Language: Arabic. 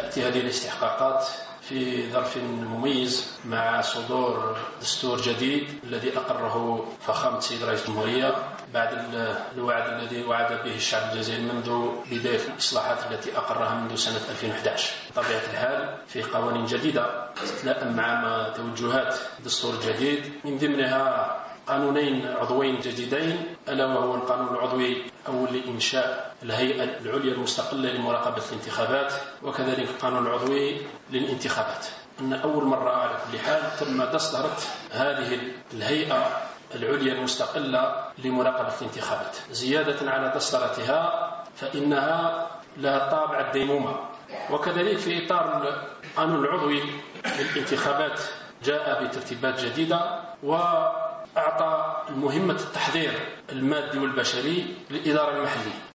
تأتي هذه الاستحقاقات في ظرف مميز مع صدور دستور جديد الذي أقره فخامة سيد رئيس الجمهورية بعد الوعد الذي وعد به الشعب الجزائري منذ بداية الإصلاحات التي أقرها منذ سنة 2011. بطبيعة الحال في قوانين جديدة تتلائم مع توجهات دستور جديد، من ضمنها قانونين عضوين جديدين، ألا وهو القانون العضوي أول لإنشاء الهيئة العليا المستقلة لمراقبة الانتخابات، وكذلك القانون العضوي للانتخابات. أن أول مرة على كل حال تم دستورة هذه الهيئة العليا المستقلة لمراقبة الانتخابات، زيادة على دستورتها فإنها لها طابع الديمومة. وكذلك في إطار القانون العضوي للانتخابات جاء بترتيبات جديدة وأعطى مهمة التحضير المادي والبشري للإدارة المحلية.